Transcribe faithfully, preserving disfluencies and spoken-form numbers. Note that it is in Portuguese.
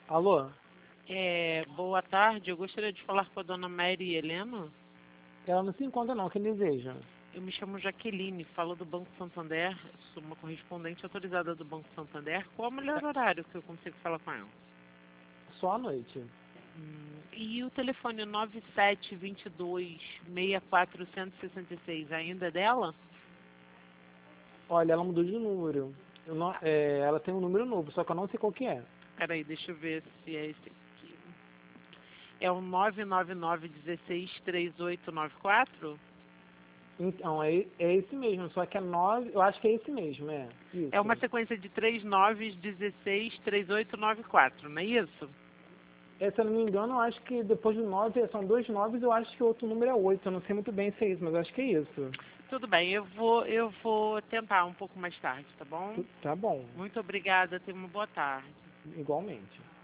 Alô? É, boa tarde, eu gostaria de falar com a dona Mary Helena. Ela não se encontra não, quem deseja? Eu me chamo Jaqueline, falo do Banco Santander, sou uma correspondente autorizada do Banco Santander. Qual é o melhor horário que eu consigo falar com ela? Só à noite. Hum, e o telefone nove sete dois dois, seis quatro seis seis ainda é dela? Olha, ela mudou de número. Eu não- é, ela tem um número novo, só que eu não sei qual que é. Peraí, deixa eu ver se é esse aqui. É o nove nove nove um seis três oito nove quatro? Então, é, é esse mesmo, só que é nove, eu acho que é esse mesmo, é. Isso. É uma sequência de três nove um seis três oito nove quatro, não é isso? É, se eu não me engano, eu acho que depois do nove, são dois noves, eu acho que o outro número é oito. Eu não sei muito bem se é isso, mas eu acho que é isso. Tudo bem, eu vou, eu vou tentar um pouco mais tarde, tá bom? Tá bom, Muito obrigada, tenha uma boa tarde. igualmente.